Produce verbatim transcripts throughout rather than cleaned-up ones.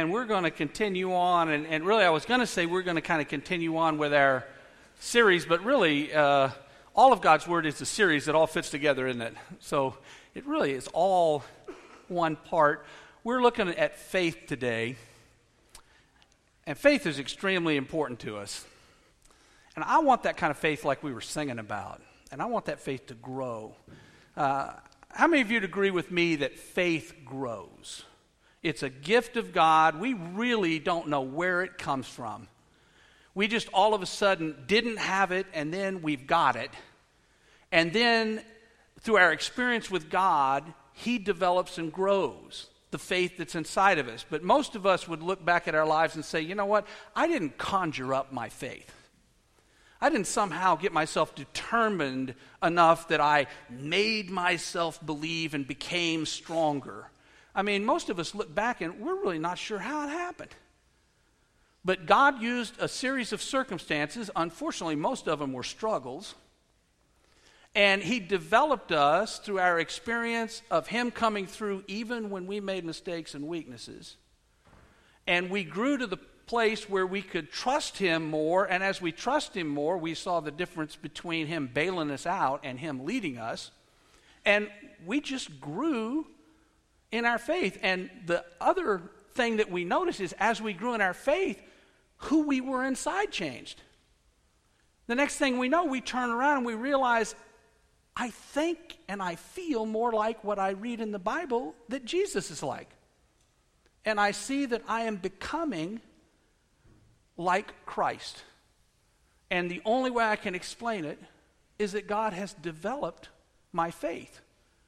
and we're going to continue on, and, and really I was going to say we're going to kind of continue on with our series, but really uh, all of God's Word is a series that all fits together, isn't it? So it really is all one part. We're looking at faith today, and faith is extremely important to us. And I want that kind of faith like we were singing about, and I want that faith to grow. Uh, how many of you would agree with me that faith grows? It's a gift of God. We really don't know where it comes from. We just all of a sudden didn't have it, and then we've got it. And then through our experience with God, He develops and grows the faith that's inside of us. But most of us would look back at our lives and say, you know what? I didn't conjure up my faith. I didn't somehow get myself determined enough that I made myself believe and became stronger. I mean, most of us look back and we're really not sure how it happened. But God used a series of circumstances. Unfortunately, most of them were struggles. And He developed us through our experience of Him coming through even when we made mistakes and weaknesses. And we grew to the place where we could trust Him more. And as we trust Him more, we saw the difference between Him bailing us out and Him leading us. And we just grew in our faith. And the other thing that we notice is as we grew in our faith, who we were inside changed. The next thing we know, we turn around and we realize, I think and I feel more like what I read in the Bible that Jesus is like. And I see that I am becoming like Christ. And the only way I can explain it is that God has developed my faith.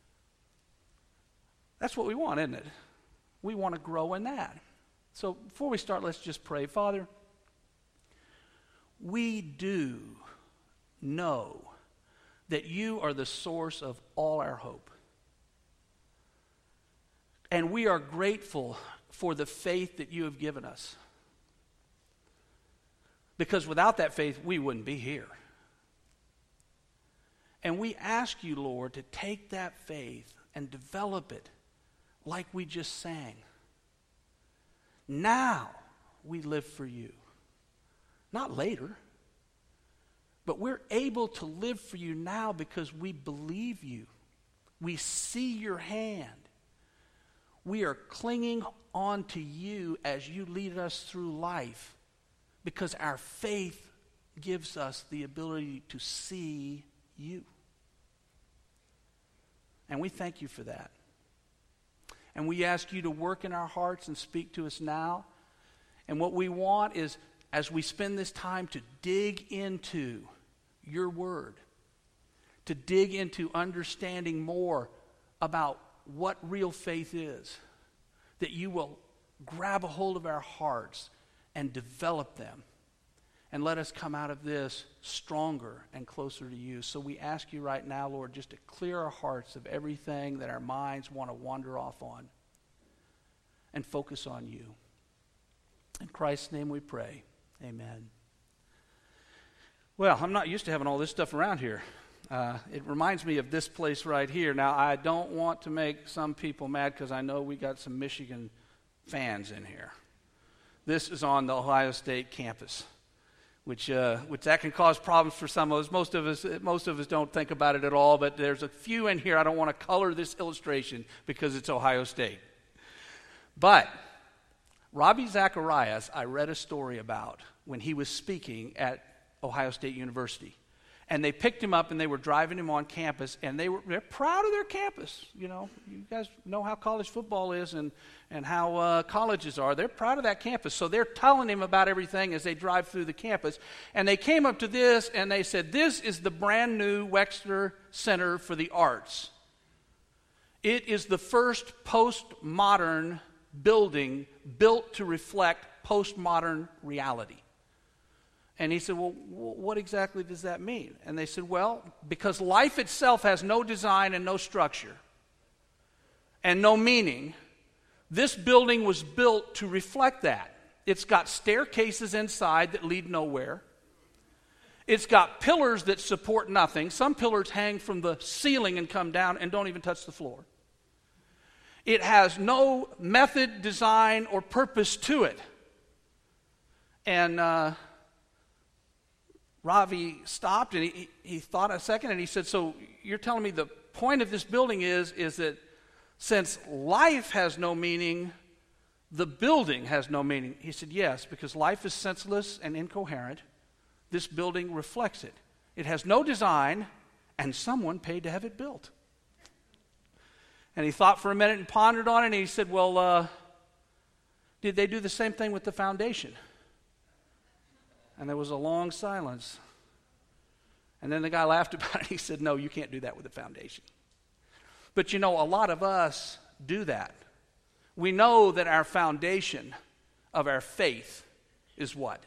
That's what we want, isn't it? We want to grow in that. So before we start, let's just pray. Father, we do know that You are the source of all our hope. And we are grateful for the faith that You have given us. Because without that faith, we wouldn't be here. And we ask You, Lord, to take that faith and develop it like we just sang. Now we live for You. Not later. But we're able to live for You now because we believe You. We see Your hand. We are clinging on to You as You lead us through life because our faith gives us the ability to see You. And we thank You for that. And we ask You to work in our hearts and speak to us now. And what we want is, as we spend this time to dig into Your Word, to dig into understanding more about what real faith is, that You will grab a hold of our hearts and develop them. And let us come out of this stronger and closer to You. So we ask You right now, Lord, just to clear our hearts of everything that our minds want to wander off on and focus on You. In Christ's name we pray. Amen. Well, I'm not used to having all this stuff around here. Uh, it reminds me of this place right here. Now, I don't want to make some people mad because I know we got some Michigan fans in here. This is on the Ohio State campus. Which, uh, which that can cause problems for some of us. Most of us, most of us don't think about it at all. But there's a few in here. I don't want to color this illustration because it's Ohio State. But Ravi Zacharias, I read a story about when he was speaking at Ohio State University, and they picked him up and they were driving him on campus, and they were they're proud of their campus. You know, you guys know how college football is and and how uh, colleges are. They're proud of that campus. So they're telling him about everything as they drive through the campus. And they came up to this and they said, this is the brand new Wexner Center for the Arts. It is the first postmodern building built to reflect postmodern reality. And he said, well, what exactly does that mean? And they said, well, because life itself has no design and no structure and no meaning, this building was built to reflect that. It's got staircases inside that lead nowhere. It's got pillars that support nothing. Some pillars hang from the ceiling and come down and don't even touch the floor. It has no method, design, or purpose to it. And uh, Ravi stopped and he, he thought a second and he said, so you're telling me the point of this building is, is that since life has no meaning, the building has no meaning? He said, yes, because life is senseless and incoherent. This building reflects it. It has no design, and someone paid to have it built. And he thought for a minute and pondered on it, and he said, well, uh, did they do the same thing with the foundation? And there was a long silence. And then the guy laughed about it. He said, no, you can't do that with the foundation. But you know, a lot of us do that. We know that our foundation of our faith is what?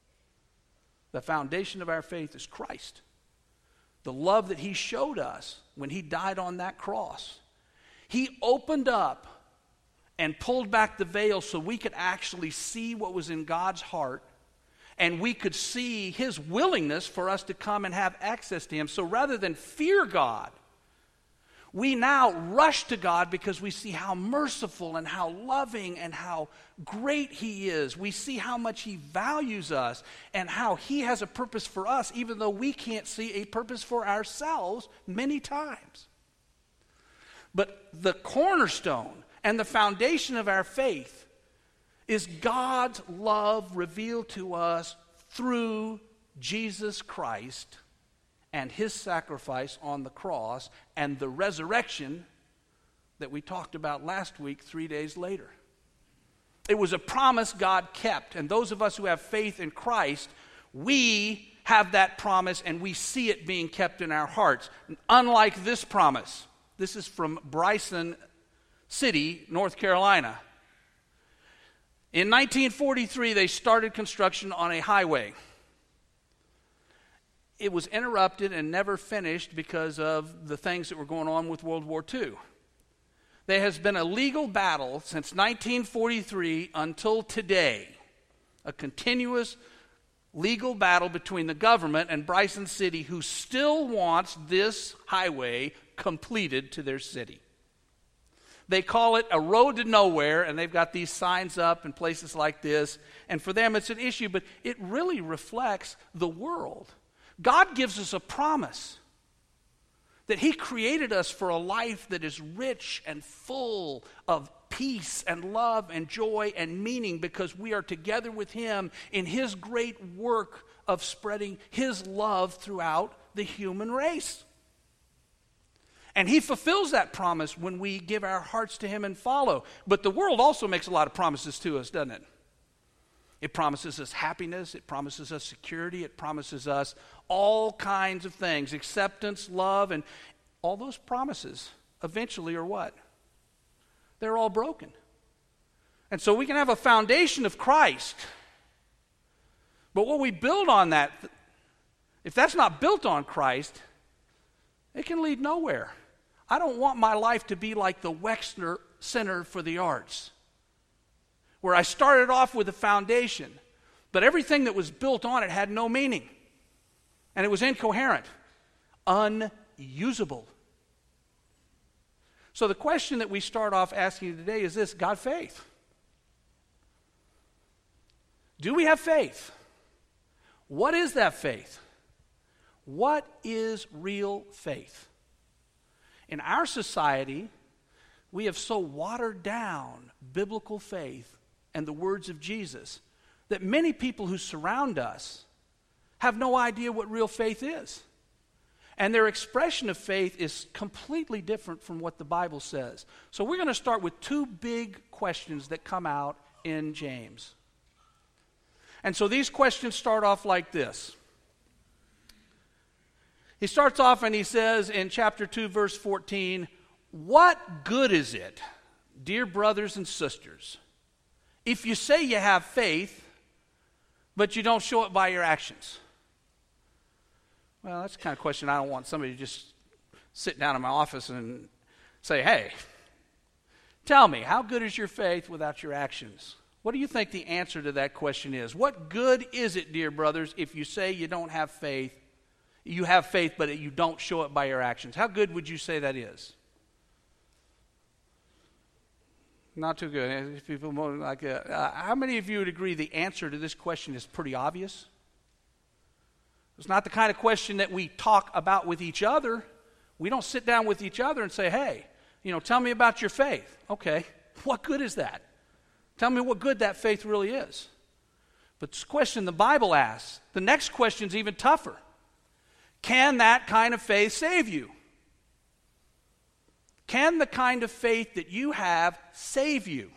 The foundation of our faith is Christ. The love that he showed us when he died on that cross. He opened up and pulled back the veil so we could actually see what was in God's heart, and we could see his willingness for us to come and have access to him. So rather than fear God, we now rush to God because we see how merciful and how loving and how great he is. We see how much he values us and how he has a purpose for us, even though we can't see a purpose for ourselves many times. But the cornerstone and the foundation of our faith is God's love revealed to us through Jesus Christ and his sacrifice on the cross and the resurrection that we talked about last week, three days later. It was a promise God kept, and those of us who have faith in Christ, we have that promise and we see it being kept in our hearts. Unlike this promise. This is from Bryson City, North Carolina. In nineteen forty-three, they started construction on a highway. It was interrupted and never finished because of the things that were going on with World War Two. There has been a legal battle since nineteen forty-three until today, a continuous legal battle between the government and Bryson City, who still wants this highway completed to their city. They call it a road to nowhere, and they've got these signs up in places like this, and for them it's an issue, but it really reflects the world. God gives us a promise that he created us for a life that is rich and full of peace and love and joy and meaning because we are together with him in his great work of spreading his love throughout the human race. And he fulfills that promise when we give our hearts to him and follow. But the world also makes a lot of promises to us, doesn't it? It promises us happiness. It promises us security. It promises us all kinds of things, acceptance, love, and all those promises eventually are what? They're all broken. And so we can have a foundation of Christ. But what we build on that, if that's not built on Christ, it can lead nowhere. I don't want my life to be like the Wexner Center for the Arts, where I started off with a foundation, but everything that was built on it had no meaning, and it was incoherent, unusable. So the question that we start off asking today is this: God faith. Do we have faith? What is that faith? What is real faith? In our society, we have so watered down biblical faith and the words of Jesus that many people who surround us have no idea what real faith is. And their expression of faith is completely different from what the Bible says. So we're going to start with two big questions that come out in James. And so these questions start off like this. He starts off and he says in chapter two, verse fourteen, "What good is it, dear brothers and sisters, if you say you have faith, but you don't show it by your actions?" Well, that's the kind of question I don't want somebody to just sit down in my office and say, "Hey, tell me, how good is your faith without your actions?" What do you think the answer to that question is? What good is it, dear brothers, if you say you don't have faith, you have faith, but you don't show it by your actions? How good would you say that is? Not too good. People like, uh, uh, how many of you would agree the answer to this question is pretty obvious? It's not the kind of question that we talk about with each other. We don't sit down with each other and say, hey, you know, tell me about your faith. Okay, what good is that? Tell me what good that faith really is. But this question the Bible asks, the next question is even tougher. Can that kind of faith save you? Can the kind of faith that you have save you?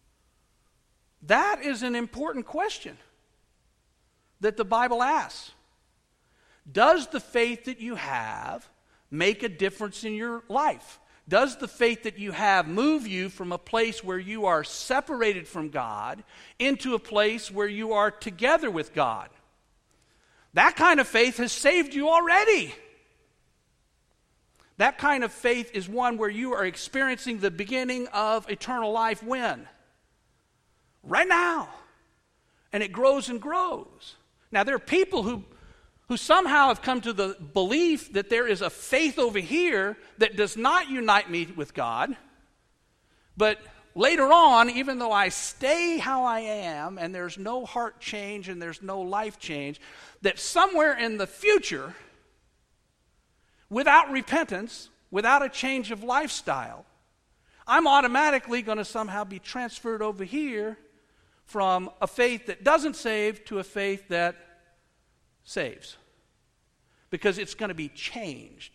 That is an important question that the Bible asks. Does the faith that you have make a difference in your life? Does the faith that you have move you from a place where you are separated from God into a place where you are together with God? That kind of faith has saved you already. That kind of faith is one where you are experiencing the beginning of eternal life when? Right now. And it grows and grows. Now, there are people who, who somehow have come to the belief that there is a faith over here that does not unite me with God. But later on, even though I stay how I am and there's no heart change and there's no life change, that somewhere in the future, without repentance, without a change of lifestyle, I'm automatically going to somehow be transferred over here from a faith that doesn't save to a faith that saves. Because it's going to be changed.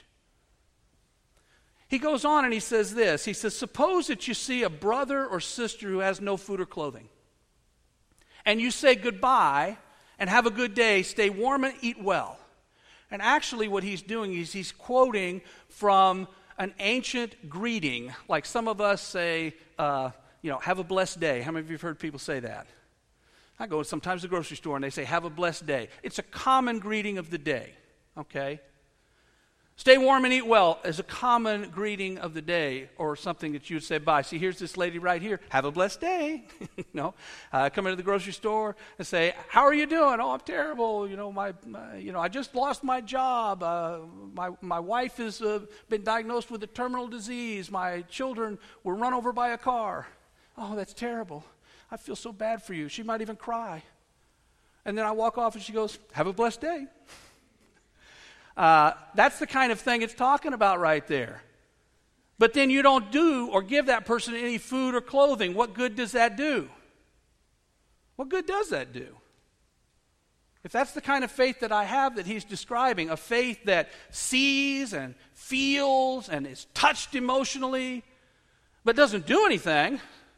He goes on and he says this. He says, suppose that you see a brother or sister who has no food or clothing. And you say goodbye and have a good day, stay warm and eat well. And actually what he's doing is he's quoting from an ancient greeting, like some of us say, uh, you know, have a blessed day. How many of you have heard people say that? I go sometimes to the grocery store and they say, have a blessed day. It's a common greeting of the day, okay? Stay warm and eat well is a common greeting of the day, or something that you would say bye. See, here's this lady right here. Have a blessed day. you know, uh, come into the grocery store and say, how are you doing? Oh, I'm terrible. You know, my, my you know, I just lost my job. Uh, my my wife has uh, been diagnosed with a terminal disease. My children were run over by a car. Oh, that's terrible. I feel so bad for you. She might even cry. And then I walk off and she goes, have a blessed day. Uh, that's the kind of thing it's talking about right there. But then you don't do or give that person any food or clothing. What good does that do? What good does that do? If that's the kind of faith that I have that he's describing, a faith that sees and feels and is touched emotionally, but doesn't do anything,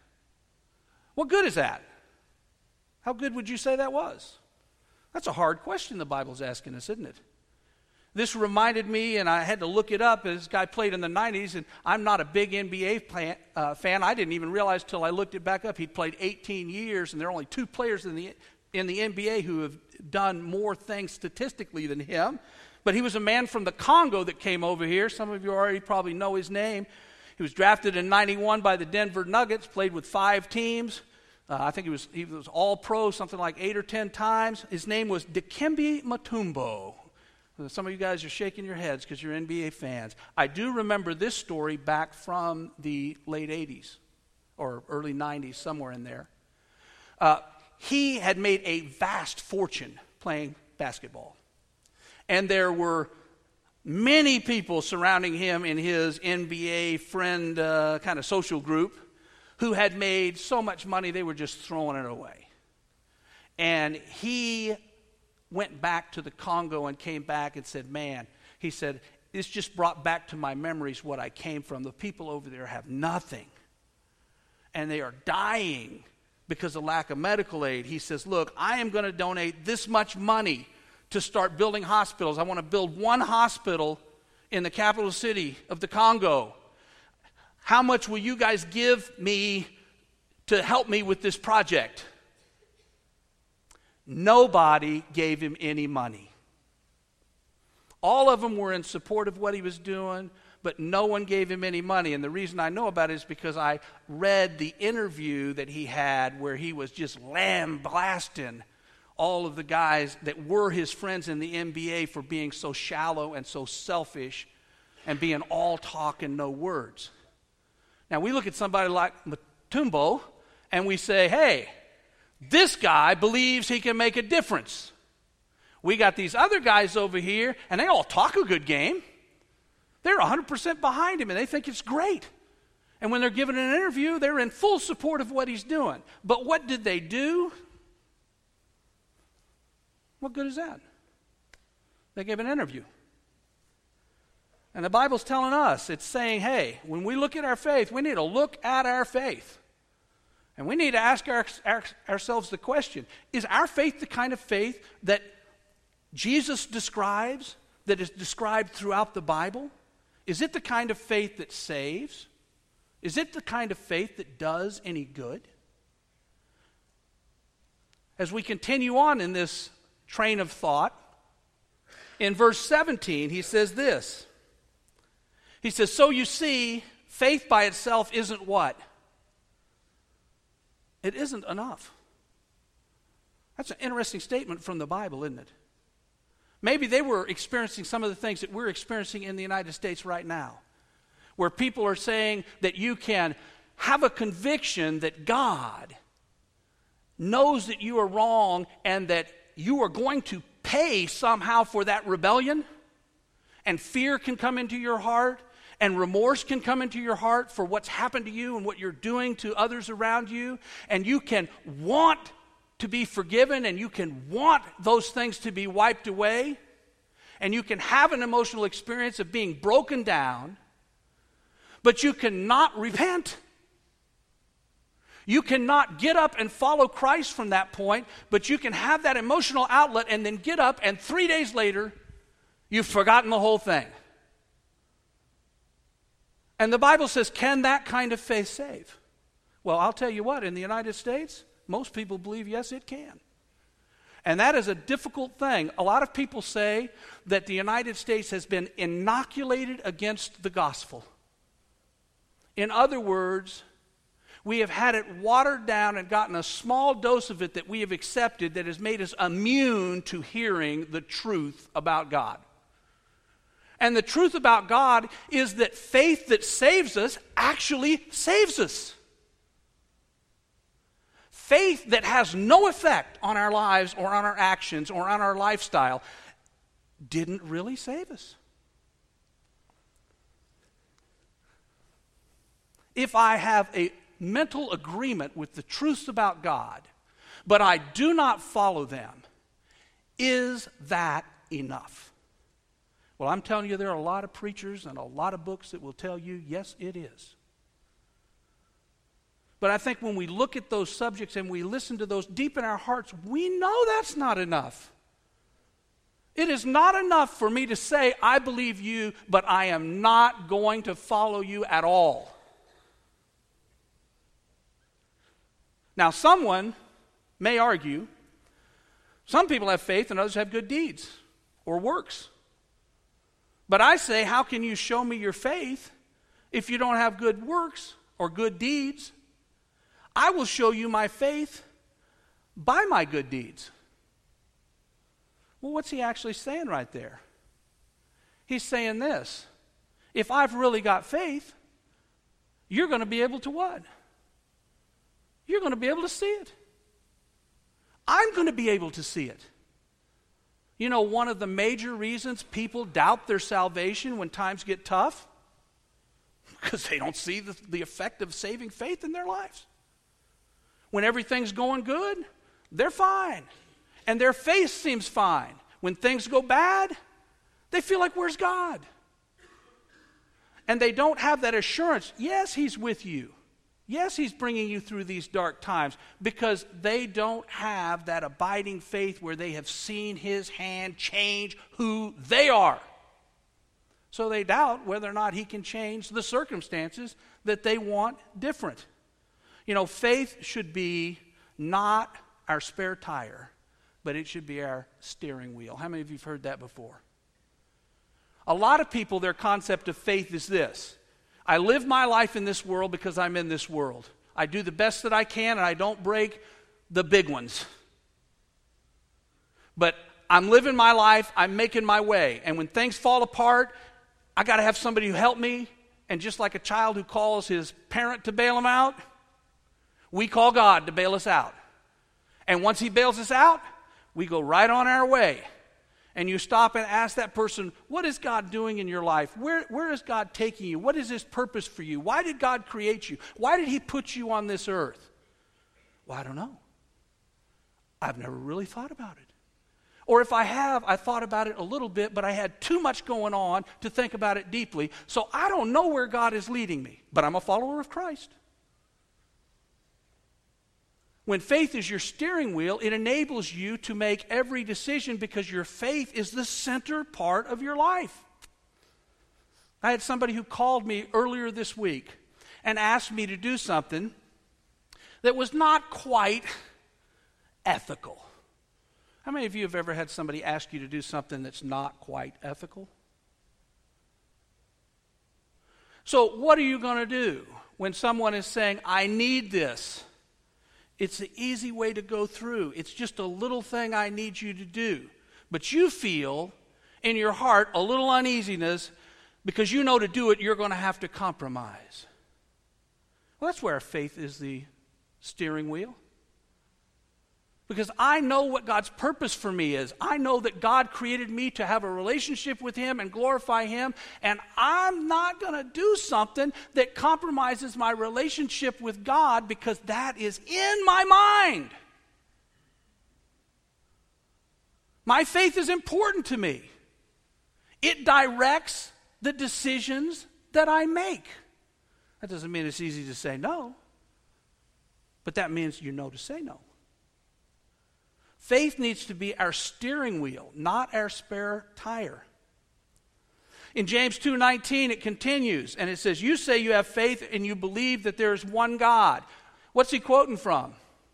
what good is that? How good would you say that was? That's a hard question the Bible's asking us, isn't it? This reminded me, and I had to look it up, this guy played in the nineties, and I'm not a big N B A plan, uh, fan. I didn't even realize till I looked it back up. He'd played eighteen years, and there are only two players in the, in the N B A who have done more things statistically than him. But he was a man from the Congo that came over here. Some of you already probably know his name. He was drafted in ninety-one by the Denver Nuggets, played with five teams. Uh, I think he was, he was all-pro something like eight or ten times. His name was Dikembe Mutombo. Some of you guys are shaking your heads because you're N B A fans. I do remember this story back from the late eighties or early nineties, somewhere in there. Uh, he had made a vast fortune playing basketball. And there were many people surrounding him in his N B A friend uh, kind of social group who had made so much money they were just throwing it away. And he went back to the Congo and came back and said, man, he said, this just brought back to my memories what I came from. The people over there have nothing. And they are dying because of lack of medical aid. He says, look, I am going to donate this much money to start building hospitals. I want to build one hospital in the capital city of the Congo. How much will you guys give me to help me with this project? Nobody gave him any money. All of them were in support of what he was doing, but no one gave him any money. And the reason I know about it is because I read the interview that he had where he was just lambasting all of the guys that were his friends in the N B A for being so shallow and so selfish and being all talk and no words. Now, we look at somebody like Tumbo, and we say, hey, this guy believes he can make a difference. We got these other guys over here, and they all talk a good game. They're one hundred percent behind him, and they think it's great. And when they're given an interview, they're in full support of what he's doing. But what did they do? What good is that? They gave an interview. And the Bible's telling us, it's saying, hey, when we look at our faith, we need to look at our faith. And we need to ask our, our, ourselves the question, is our faith the kind of faith that Jesus describes, that is described throughout the Bible? Is it the kind of faith that saves? Is it the kind of faith that does any good? As we continue on in this train of thought, in verse seventeen, he says this. He says, so you see, faith by itself isn't what? It isn't enough. That's an interesting statement from the Bible, isn't it? Maybe they were experiencing some of the things that we're experiencing in the United States right now, where people are saying that you can have a conviction that God knows that you are wrong and that you are going to pay somehow for that rebellion, and fear can come into your heart, and remorse can come into your heart for what's happened to you and what you're doing to others around you, and you can want to be forgiven, and you can want those things to be wiped away, and you can have an emotional experience of being broken down, but you cannot repent. You cannot get up and follow Christ from that point, but you can have that emotional outlet and then get up, and three days later, you've forgotten the whole thing. And the Bible says, can that kind of faith save? Well, I'll tell you what, in the United States, most people believe, yes, it can. And that is a difficult thing. A lot of people say that the United States has been inoculated against the gospel. In other words, we have had it watered down and gotten a small dose of it that we have accepted that has made us immune to hearing the truth about God. And the truth about God is that faith that saves us actually saves us. Faith that has no effect on our lives or on our actions or on our lifestyle didn't really save us. If I have a mental agreement with the truths about God, but I do not follow them, is that enough? Well, I'm telling you, there are a lot of preachers and a lot of books that will tell you, yes, it is. But I think when we look at those subjects and we listen to those deep in our hearts, we know that's not enough. It is not enough for me to say, I believe you, but I am not going to follow you at all. Now, someone may argue, some people have faith and others have good deeds or works. But I say, how can you show me your faith if you don't have good works or good deeds? I will show you my faith by my good deeds. Well, what's he actually saying right there? He's saying this. If I've really got faith, you're going to be able to what? You're going to be able to see it. I'm going to be able to see it. You know, one of the major reasons people doubt their salvation when times get tough, because they don't see the, the effect of saving faith in their lives. When everything's going good, they're fine. And their faith seems fine. When things go bad, they feel like, where's God? And they don't have that assurance, yes, he's with you. Yes, he's bringing you through these dark times, because they don't have that abiding faith where they have seen his hand change who they are. So they doubt whether or not he can change the circumstances that they want different. You know, faith should be not our spare tire, but it should be our steering wheel. How many of you have heard that before? A lot of people, their concept of faith is this. I live my life in this world because I'm in this world. I do the best that I can, and I don't break the big ones. But I'm living my life, I'm making my way. And when things fall apart, I got to have somebody who help me. And just like a child who calls his parent to bail him out, We call God to bail us out. And once he bails us out, we go right on our way. And you stop and ask that person, what is God doing in your life? Where, where is God taking you? What is his purpose for you? Why did God create you? Why did he put you on this earth? Well, I don't know. I've never really thought about it. Or if I have, I thought about it a little bit, but I had too much going on to think about it deeply. So I don't know where God is leading me, but I'm a follower of Christ. When faith is your steering wheel, it enables you to make every decision because your faith is the center part of your life. I had somebody who called me earlier this week and asked me to do something that was not quite ethical. How many of you have ever had somebody ask you to do something that's not quite ethical? So what are you going to do when someone is saying, I need this? It's the easy way to go through. It's just a little thing I need you to do. But you feel in your heart a little uneasiness because you know to do it you're going to have to compromise. Well, that's where faith is the steering wheel. Because I know what God's purpose for me is. I know that God created me to have a relationship with him and glorify him. And I'm not going to do something that compromises my relationship with God because that is in my mind. My faith is important to me. It directs the decisions that I make. That doesn't mean it's easy to say no. But that means you know to say no. Faith needs to be our steering wheel, not our spare tire. In James two nineteen, it continues, and it says, you say you have faith and you believe that there is one God. What's he quoting from?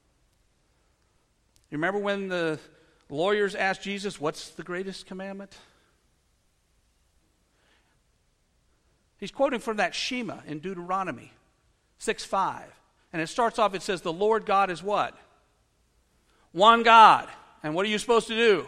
You remember when the lawyers asked Jesus, what's the greatest commandment? He's quoting from that Shema in Deuteronomy six five. And it starts off, it says, the Lord God is what? One God. And what are you supposed to do?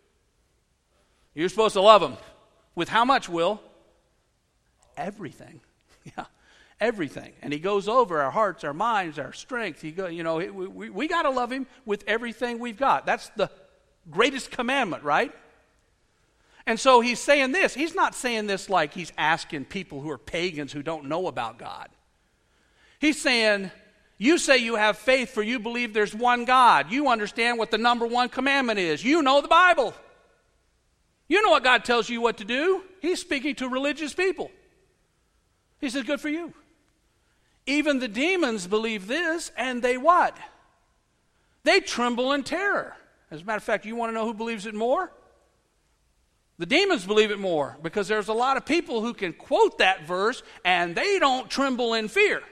You're supposed to love him. With how much, Will? Everything. Yeah, everything. And he goes over our hearts, our minds, our strength. He go, you know, we, we, we got to love him with everything we've got. That's the greatest commandment, right? And so he's saying this. He's not saying this like he's asking people who are pagans who don't know about God. He's saying, you say you have faith for you believe there's one God. You understand what the number one commandment is. You know the Bible. You know what God tells you what to do. He's speaking to religious people. He says, good for you. Even the demons believe this, and they what? They tremble in terror. As a matter of fact, you want to know who believes it more? The demons believe it more, because there's a lot of people who can quote that verse, and they don't tremble in fear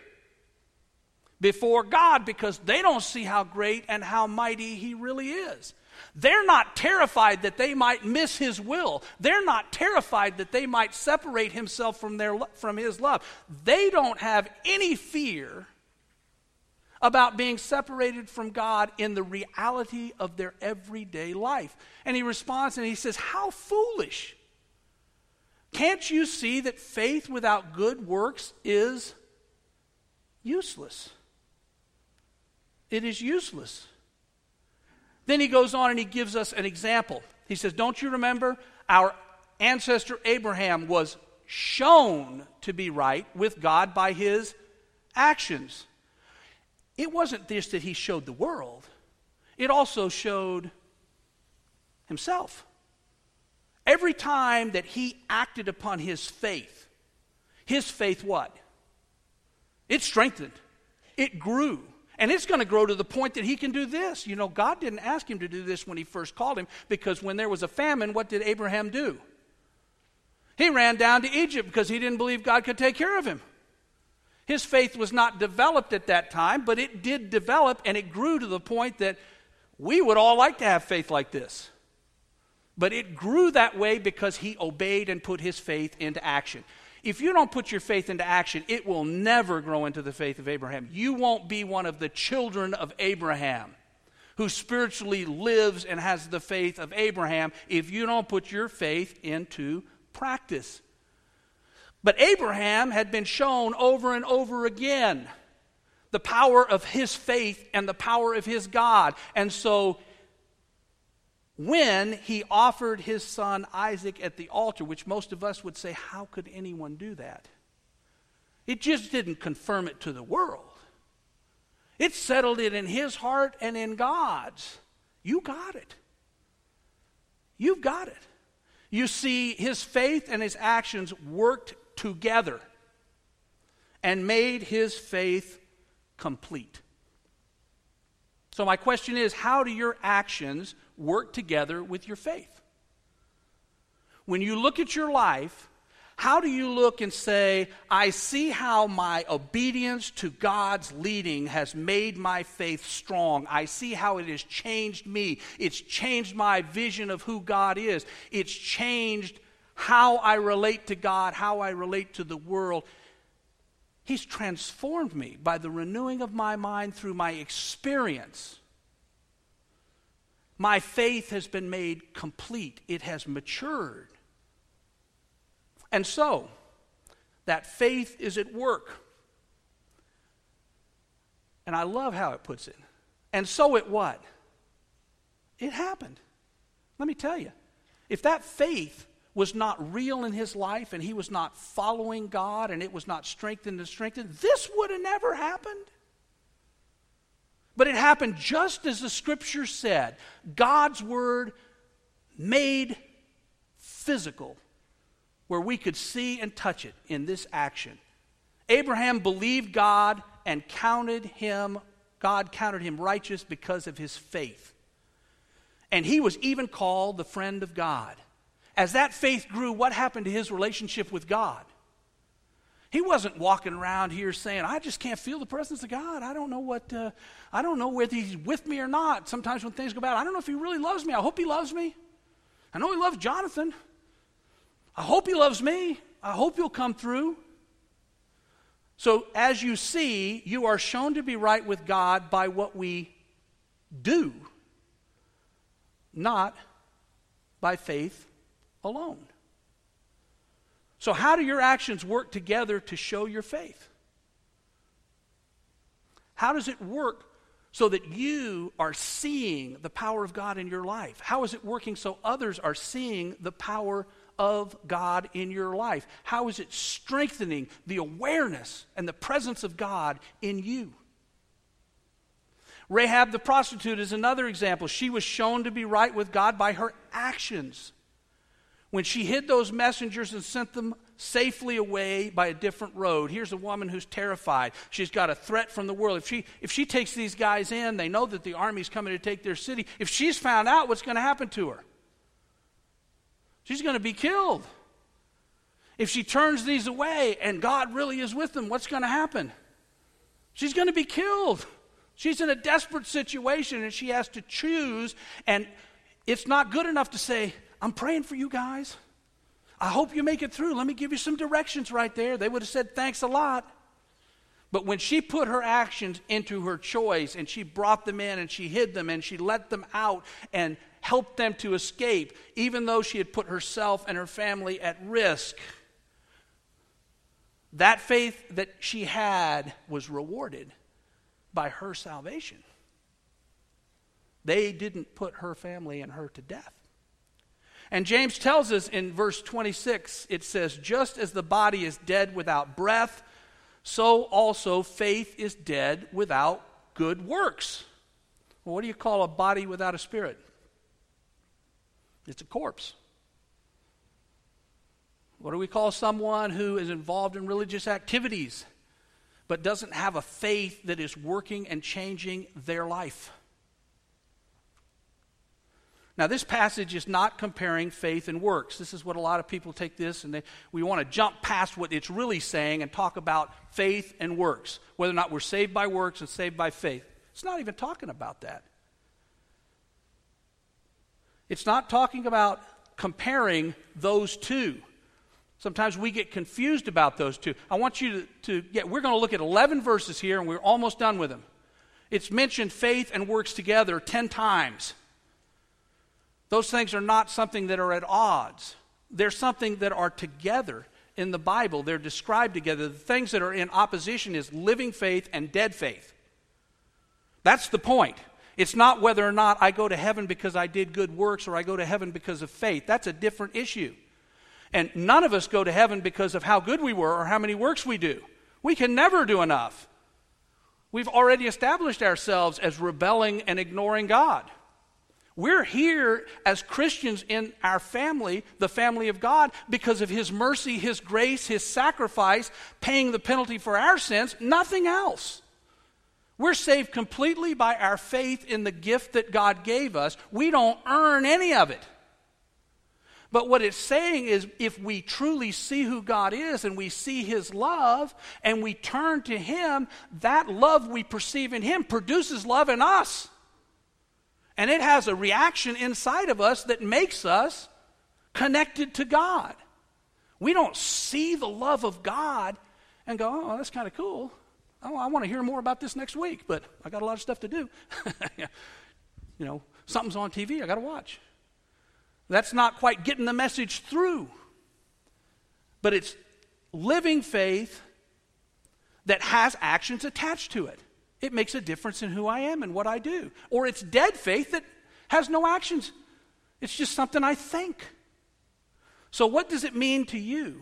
before God because they don't see how great and how mighty he really is. They're not terrified that they might miss his will. They're not terrified that they might separate himself from their from his love. They don't have any fear about being separated from God in the reality of their everyday life. And he responds and he says, how foolish. Can't you see that faith without good works is useless? It is useless. Then he goes on and he gives us an example. He says, don't you remember our ancestor Abraham was shown to be right with God by his actions. It wasn't just that he showed the world. It also showed himself. Every time that he acted upon his faith, his faith what? It strengthened. It grew. And it's going to grow to the point that he can do this. You know, God didn't ask him to do this when he first called him, because when there was a famine, what did Abraham do? He ran down to Egypt because he didn't believe God could take care of him. His faith was not developed at that time, but it did develop, and it grew to the point that we would all like to have faith like this. But it grew that way because he obeyed and put his faith into action. If you don't put your faith into action, it will never grow into the faith of Abraham. You won't be one of the children of Abraham who spiritually lives and has the faith of Abraham if you don't put your faith into practice. But Abraham had been shown over and over again the power of his faith and the power of his God. And so when he offered his son Isaac at the altar, which most of us would say, how could anyone do that? It just didn't confirm it to the world. It settled it in his heart and in God's. You got it. You've got it. You see, his faith and his actions worked together and made his faith complete. So my question is, how do your actions work together with your faith? When you look at your life, how do you look and say, I see how my obedience to God's leading has made my faith strong. I see how it has changed me. It's changed my vision of who God is. It's changed how I relate to God, how I relate to the world. He's transformed me by the renewing of my mind through my experience. My faith has been made complete. It has matured. And so, that faith is at work. And I love how it puts it. And so it what? It happened. Let me tell you, if that faith was not real in his life and he was not following God and it was not strengthened and strengthened, this would have never happened. But it happened just as the scripture said. God's word made physical, where we could see and touch it in this action. Abraham believed God and counted him, God counted him righteous because of his faith. And he was even called the friend of God. As that faith grew, what happened to his relationship with God? He wasn't walking around here saying, I just can't feel the presence of God. I don't know what, uh, I don't know whether he's with me or not. Sometimes when things go bad, I don't know if he really loves me. I hope he loves me. I know he loves Jonathan. I hope he loves me. I hope he'll come through. So as you see, you are shown to be right with God by what we do, not by faith alone. So how do your actions work together to show your faith? How does it work so that you are seeing the power of God in your life? How is it working so others are seeing the power of God in your life? How is it strengthening the awareness and the presence of God in you? Rahab the prostitute is another example. She was shown to be right with God by her actions. When she hid those messengers and sent them safely away by a different road. Here's a woman who's terrified. She's got a threat from the world. If she, if she takes these guys in, they know that the army's coming to take their city. If she's found out, what's going to happen to her? She's going to be killed. If she turns these away and God really is with them, what's going to happen? She's going to be killed. She's in a desperate situation and she has to choose, and it's not good enough to say, I'm praying for you guys. I hope you make it through. Let me give you some directions right there. They would have said, thanks a lot. But when she put her actions into her choice and she brought them in and she hid them and she let them out and helped them to escape, even though she had put herself and her family at risk, that faith that she had was rewarded by her salvation. They didn't put her family and her to death. And James tells us in verse twenty-six, it says, just as the body is dead without breath, so also faith is dead without good works. Well, what do you call a body without a spirit? It's a corpse. What do we call someone who is involved in religious activities but doesn't have a faith that is working and changing their life? Now, this passage is not comparing faith and works. This is what a lot of people take this, and they, we want to jump past what it's really saying and talk about faith and works, whether or not we're saved by works and saved by faith. It's not even talking about that. It's not talking about comparing those two. Sometimes we get confused about those two. I want you to, to get, we're going to look at eleven verses here, and we're almost done with them. It's mentioned faith and works together ten times. Those things are not something that are at odds. They're something that are together. in the Bible, they're described together. The things that are in opposition is living faith and dead faith. That's the point. It's not whether or not I go to heaven because I did good works or I go to heaven because of faith. That's a different issue. And none of us go to heaven because of how good we were or how many works we do. We can never do enough. We've already established ourselves as rebelling and ignoring God. We're here as Christians in our family, the family of God, because of His mercy, His grace, His sacrifice, paying the penalty for our sins, nothing else. We're saved completely by our faith in the gift that God gave us. We don't earn any of it. But what it's saying is, if we truly see who God is and we see His love and we turn to Him, that love we perceive in Him produces love in us. And it has a reaction inside of us that makes us connected to God. We don't see the love of God and go, oh, that's kind of cool. Oh, I want to hear more about this next week, but I got a lot of stuff to do. You know, something's on T V, I got to watch. That's not quite getting the message through. But it's living faith that has actions attached to it. It makes a difference in who I am and what I do. Or it's dead faith that has no actions. It's just something I think. So what does it mean to you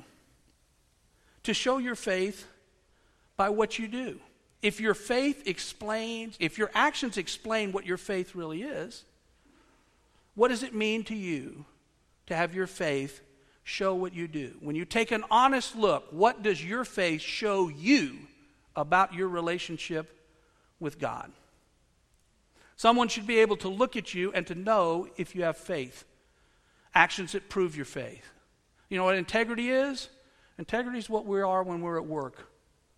to show your faith by what you do? If your faith explains, if your actions explain what your faith really is, what does it mean to you to have your faith show what you do? When you take an honest look, what does your faith show you about your relationship with God? Someone should be able to look at you and to know if you have faith. Actions that prove your faith. You know what integrity is? Integrity is what we are when we're at work.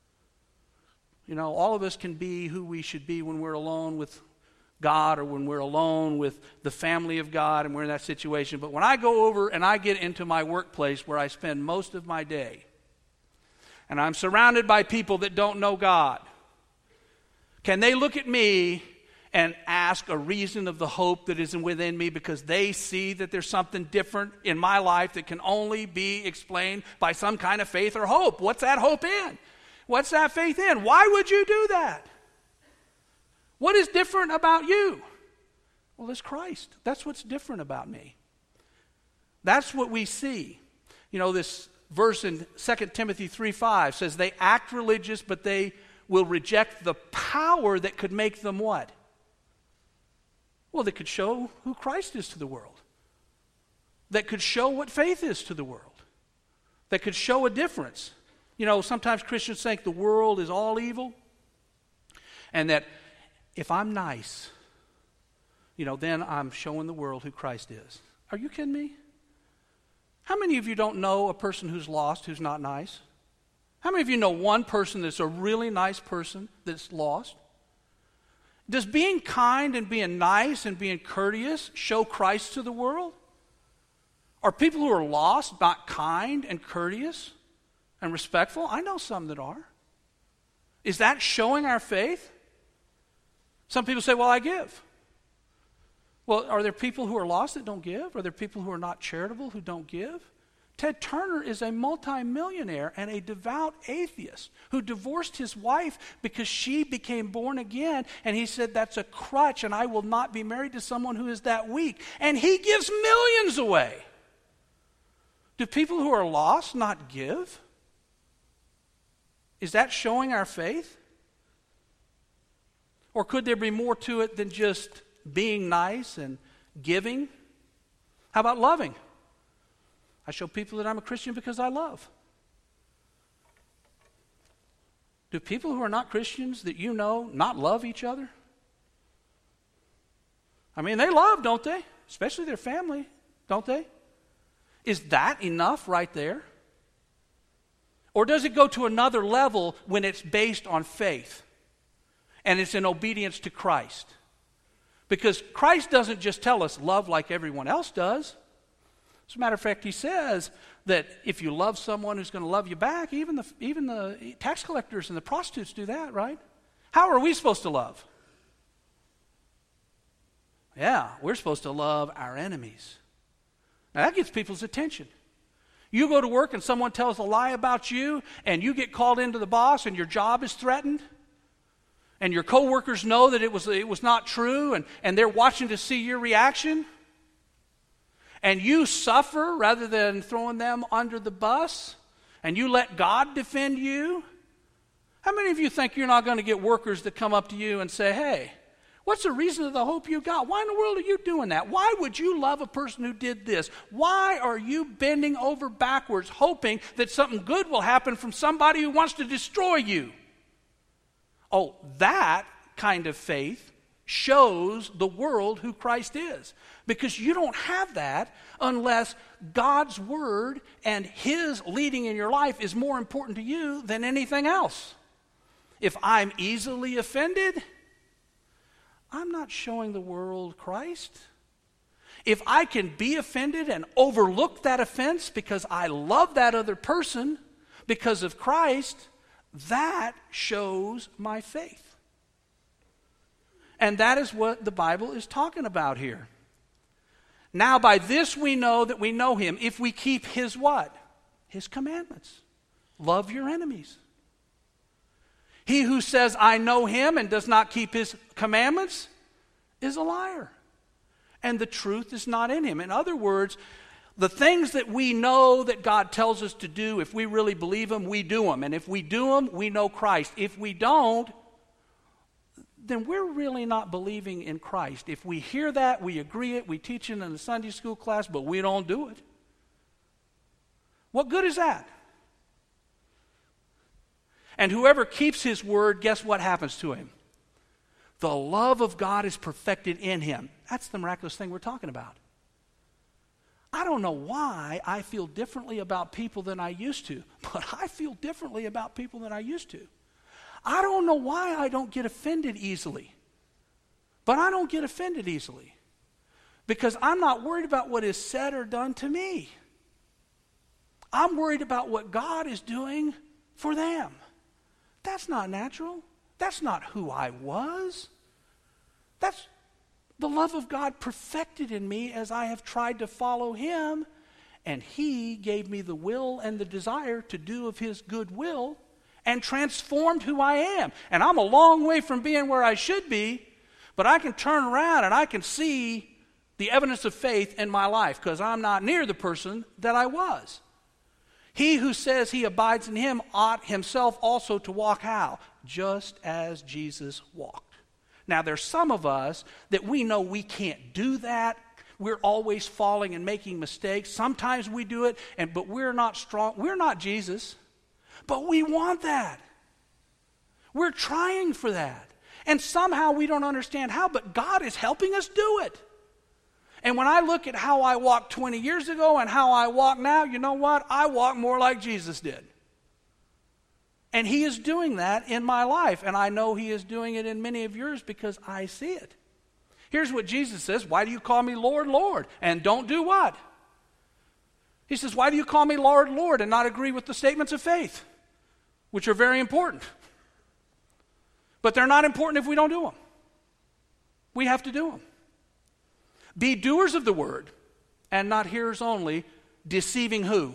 You know, all of us can be who we should be when we're alone with God or when we're alone with the family of God and we're in that situation. But when I go over and I get into my workplace where I spend most of my day and I'm surrounded by people that don't know God, can they look at me and ask a reason of the hope that is within me because they see that there's something different in my life that can only be explained by some kind of faith or hope? What's that hope in? What's that faith in? Why would you do that? What is different about you? Well, it's Christ. That's what's different about me. That's what we see. You know, this verse in Second Timothy three five says they act religious, but they will reject the power that could make them what? Well, that could show who Christ is to the world. That could show what faith is to the world. That could show a difference. You know, sometimes Christians think the world is all evil and that if I'm nice, you know, then I'm showing the world who Christ is. Are you kidding me? How many of you don't know a person who's lost who's not nice? How many of you know one person that's a really nice person that's lost? Does being kind and being nice and being courteous show Christ to the world? Are people who are lost not kind and courteous and respectful? I know some that are. Is that showing our faith? Some people say, well, I give. Well, are there people who are lost that don't give? Are there people who are not charitable who don't give? Ted Turner is a multimillionaire and a devout atheist who divorced his wife because she became born again, and he said, that's a crutch, and I will not be married to someone who is that weak. And he gives millions away. Do people who are lost not give? Is that showing our faith? Or could there be more to it than just being nice and giving? How about loving? I show people that I'm a Christian because I love. Do people who are not Christians that you know not love each other? I mean, they love, don't they? Especially their family, don't they? Is that enough right there? Or does it go to another level when it's based on faith and it's in obedience to Christ? Because Christ doesn't just tell us love like everyone else does. As a matter of fact, he says that if you love someone who's going to love you back, even the, even the tax collectors and the prostitutes do that, right? How are we supposed to love? Yeah, we're supposed to love our enemies. Now that gets people's attention. You go to work and someone tells a lie about you and you get called into the boss and your job is threatened and your coworkers know that it was, it was not true and, and they're watching to see your reaction and you suffer rather than throwing them under the bus and you let God defend you. How many of you think you're not going to get workers that come up to you and say, hey, what's the reason of the hope you got? Why in the world are you doing that? Why would you love a person who did this? Why are you bending over backwards hoping that something good will happen from somebody who wants to destroy you? Oh, that kind of faith shows the world who Christ is. Because you don't have that unless God's word and his leading in your life is more important to you than anything else. If I'm easily offended, I'm not showing the world Christ. If I can be offended and overlook that offense because I love that other person because of Christ, that shows my faith. And that is what the Bible is talking about here. Now by this we know that we know him, if we keep his what? His commandments. Love your enemies. He who says, I know him and does not keep his commandments is a liar. And the truth is not in him. In other words, the things that we know that God tells us to do, if we really believe them, we do them. And if we do them, we know Christ. If we don't, then we're really not believing in Christ. If we hear that, we agree it, we teach it in the Sunday school class, but we don't do it. What good is that? And whoever keeps his word, guess what happens to him? The love of God is perfected in him. That's the miraculous thing we're talking about. I don't know why I feel differently about people than I used to, but I feel differently about people than I used to. I don't know why I don't get offended easily, but I don't get offended easily because I'm not worried about what is said or done to me. I'm worried about what God is doing for them. That's not natural. That's not who I was. That's the love of God perfected in me as I have tried to follow him, and he gave me the will and the desire to do of his good will and transformed who I am. And I'm a long way from being where I should be, but I can turn around and I can see the evidence of faith in my life because I'm not near the person that I was. He who says he abides in him ought himself also to walk how? Just as Jesus walked. Now there's some of us that we know we can't do that. We're always falling and making mistakes. Sometimes we do it, and but we're not strong. We're not Jesus. But we want that. We're trying for that. And somehow we don't understand how, but God is helping us do it. And when I look at how I walked twenty years ago and how I walk now, you know what? I walk more like Jesus did. And he is doing that in my life. And I know he is doing it in many of yours because I see it. Here's what Jesus says. Why do you call me Lord, Lord? And don't do what? He says, why do you call me Lord, Lord and not agree with the statements of faith? Which are very important. But they're not important if we don't do them. We have to do them. Be doers of the word and not hearers only, deceiving who?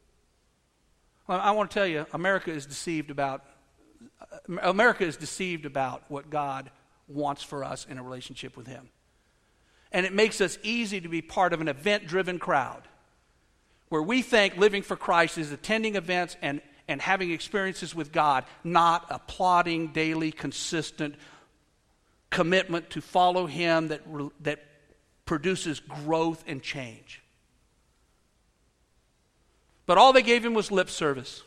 Well, I want to tell you, America is deceived about America is deceived about what God wants for us in a relationship with him. And it makes us easy to be part of an event-driven crowd where we think living for Christ is attending events and, and having experiences with God, not a plodding, daily, consistent commitment to follow him that that produces growth and change. But all they gave him was lip service.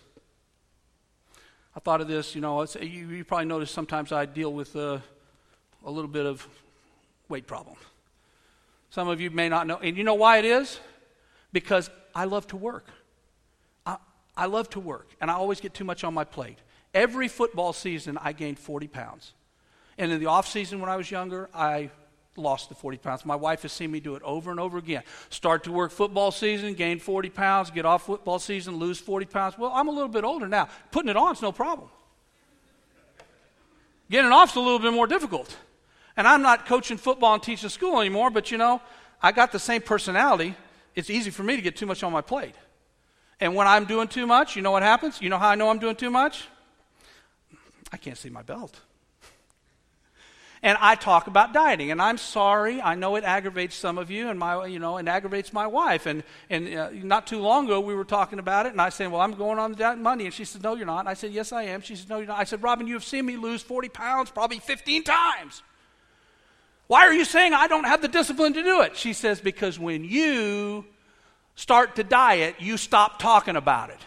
I thought of this, you know, it's, you, you probably notice sometimes I deal with uh, a little bit of weight problem. Some of you may not know, and you know why it is? Because I love to work. I, I love to work, and I always get too much on my plate. Every football season, I gained forty pounds. And in the off season when I was younger, I lost the forty pounds. My wife has seen me do it over and over again. Start to work football season, gain forty pounds, get off football season, lose forty pounds. Well, I'm a little bit older now. Putting it on is no problem. Getting it off is a little bit more difficult. And I'm not coaching football and teaching school anymore, but you know, I got the same personality. It's easy for me to get too much on my plate. And when I'm doing too much, you know what happens? You know how I know I'm doing too much? I can't see my belt. And I talk about dieting, and I'm sorry. I know it aggravates some of you, and my, you know, it aggravates my wife. And and uh, not too long ago, we were talking about it, and I said, "Well, I'm going on the diet Monday," and she said, "No, you're not." And I said, "Yes, I am." She said, "No, you're not." I said, "Robin, you have seen me lose forty pounds, probably fifteen times. Why are you saying I don't have the discipline to do it?" She says, "Because when you start to diet, you stop talking about it."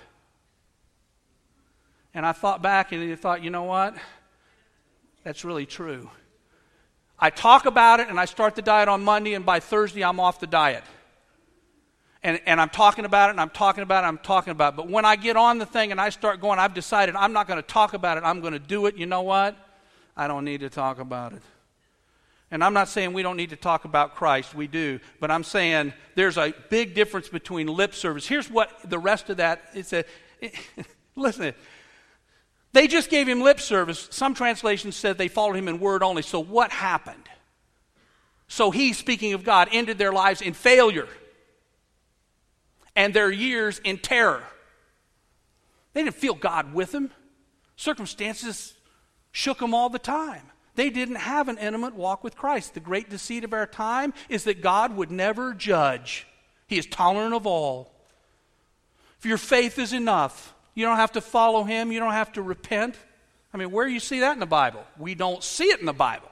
And I thought back, and I thought, you know what? That's really true. I talk about it, and I start the diet on Monday, and by Thursday, I'm off the diet. And, and I'm talking about it, and I'm talking about it, I'm talking about it. But when I get on the thing and I start going, I've decided I'm not going to talk about it, I'm going to do it. You know what? I don't need to talk about it. And I'm not saying we don't need to talk about Christ. We do. But I'm saying there's a big difference between lip service. Here's what the rest of that, it's a, it, listen, they just gave him lip service. Some translations said they followed him in word only. So what happened? So he, speaking of God, ended their lives in failure and their years in terror. They didn't feel God with them. Circumstances shook them all the time. They didn't have an intimate walk with Christ. The great deceit of our time is that God would never judge. He is tolerant of all. If your faith is enough, you don't have to follow him. You don't have to repent. I mean, where do you see that in the Bible? We don't see it in the Bible.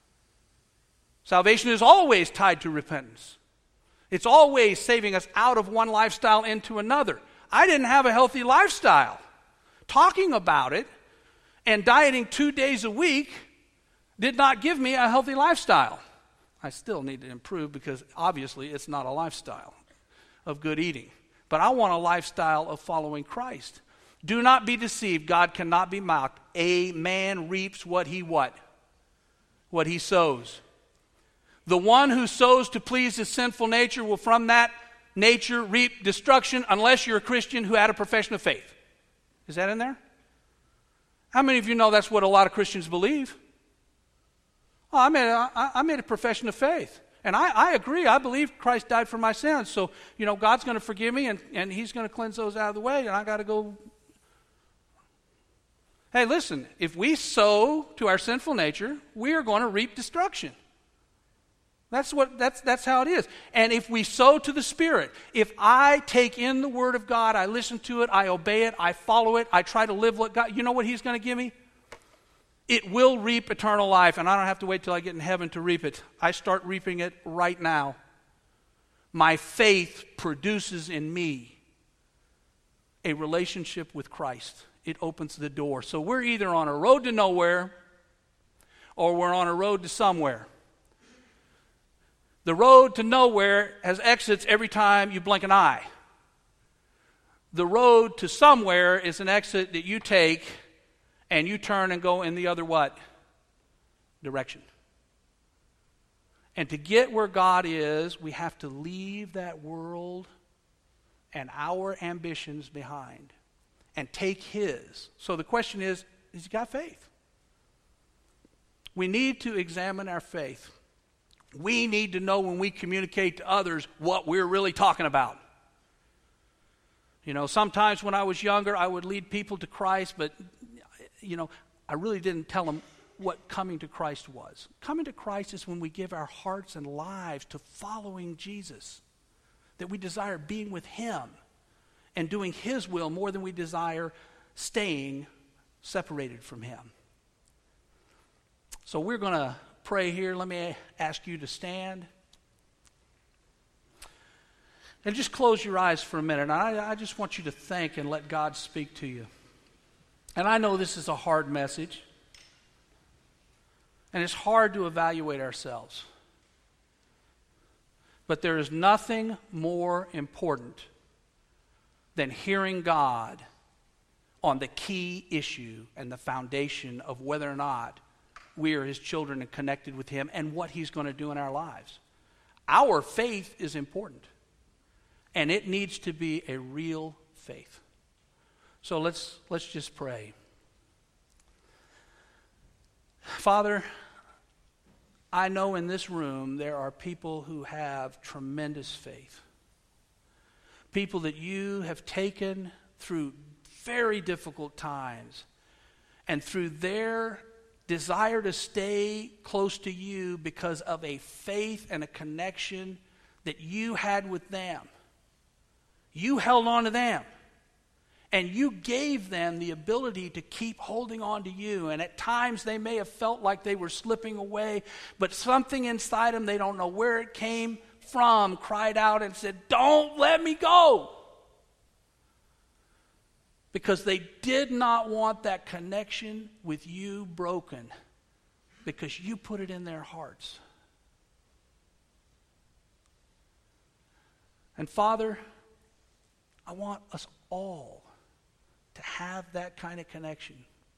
Salvation is always tied to repentance. It's always saving us out of one lifestyle into another. I didn't have a healthy lifestyle. Talking about it and dieting two days a week did not give me a healthy lifestyle. I still need to improve because obviously it's not a lifestyle of good eating. But I want a lifestyle of following Christ. Do not be deceived. God cannot be mocked. A man reaps what he what? What he sows. The one who sows to please his sinful nature will from that nature reap destruction unless you're a Christian who had a profession of faith. Is that in there? How many of you know that's what a lot of Christians believe? Oh, I made a, I made a profession of faith. And I, I agree. I believe Christ died for my sins. So, you know, God's going to forgive me and, and he's going to cleanse those out of the way. And I got to go. Hey, listen, if we sow to our sinful nature, we are going to reap destruction. That's what that's that's how it is. And if we sow to the Spirit, if I take in the Word of God, I listen to it, I obey it, I follow it, I try to live what God, you know what he's going to give me? It will reap eternal life, and I don't have to wait till I get in heaven to reap it. I start reaping it right now. My faith produces in me a relationship with Christ. It opens the door. So we're either on a road to nowhere or we're on a road to somewhere. The road to nowhere has exits every time you blink an eye. The road to somewhere is an exit that you take and you turn and go in the other what? Direction. And to get where God is, we have to leave that world and our ambitions behind and take his. So the question is, has he got faith? We need to examine our faith. We need to know when we communicate to others what we're really talking about. You know, sometimes when I was younger, I would lead people to Christ, but, you know, I really didn't tell them what coming to Christ was. Coming to Christ is when we give our hearts and lives to following Jesus, that we desire being with him and doing his will more than we desire staying separated from him. So we're going to pray here. Let me ask you to stand. And just close your eyes for a minute. I, I just want you to think and let God speak to you. And I know this is a hard message. And it's hard to evaluate ourselves. But there is nothing more important than hearing God on the key issue and the foundation of whether or not we are his children and connected with him and what he's going to do in our lives. Our faith is important. And it needs to be a real faith. So let's let's just pray. Father, I know in this room there are people who have tremendous faith. People that you have taken through very difficult times, and through their desire to stay close to you because of a faith and a connection that you had with them. You held on to them. And you gave them the ability to keep holding on to you. And at times they may have felt like they were slipping away, but something inside them, they don't know where it came from, cried out and said, "Don't let me go." Because they did not want that connection with you broken, because you put it in their hearts. And Father, I want us all to have that kind of connection.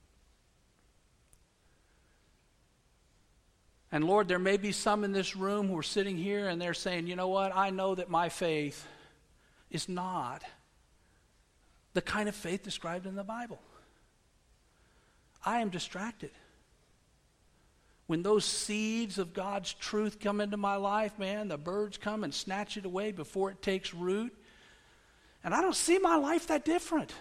And Lord, there may be some in this room who are sitting here and they're saying, you know what, I know that my faith is not the kind of faith described in the Bible. I am distracted. When those seeds of God's truth come into my life, man, the birds come and snatch it away before it takes root. And I don't see my life that different.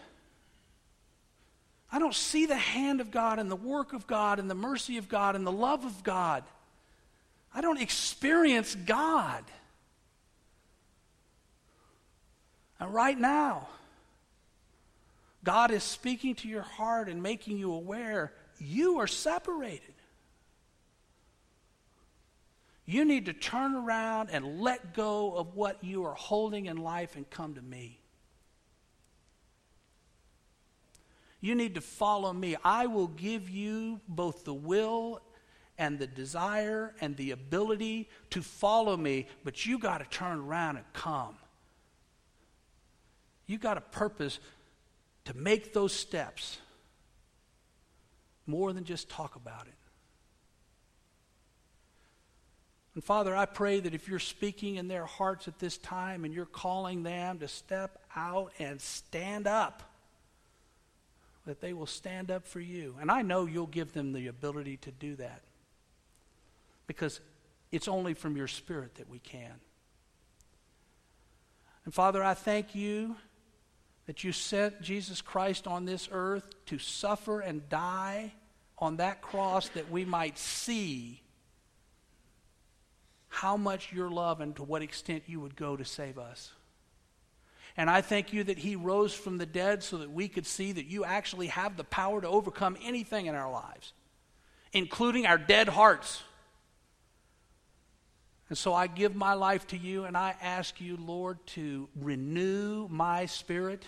I don't see the hand of God and the work of God and the mercy of God and the love of God. I don't experience God. And right now, God is speaking to your heart and making you aware you are separated. You need to turn around and let go of what you are holding in life and come to me. You need to follow me. I will give you both the will and the desire and the ability to follow me, but you got to turn around and come. You got a purpose to make those steps more than just talk about it. And Father, I pray that if you're speaking in their hearts at this time and you're calling them to step out and stand up, that they will stand up for you. And I know you'll give them the ability to do that, because it's only from your Spirit that we can. And Father, I thank you that you sent Jesus Christ on this earth to suffer and die on that cross that we might see how much your love and to what extent you would go to save us. And I thank you that he rose from the dead so that we could see that you actually have the power to overcome anything in our lives, including our dead hearts. And so I give my life to you, and I ask you, Lord, to renew my spirit,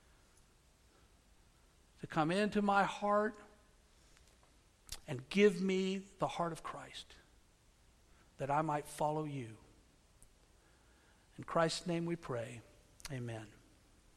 to come into my heart and give me the heart of Christ, that I might follow you. In Christ's name we pray. Amen.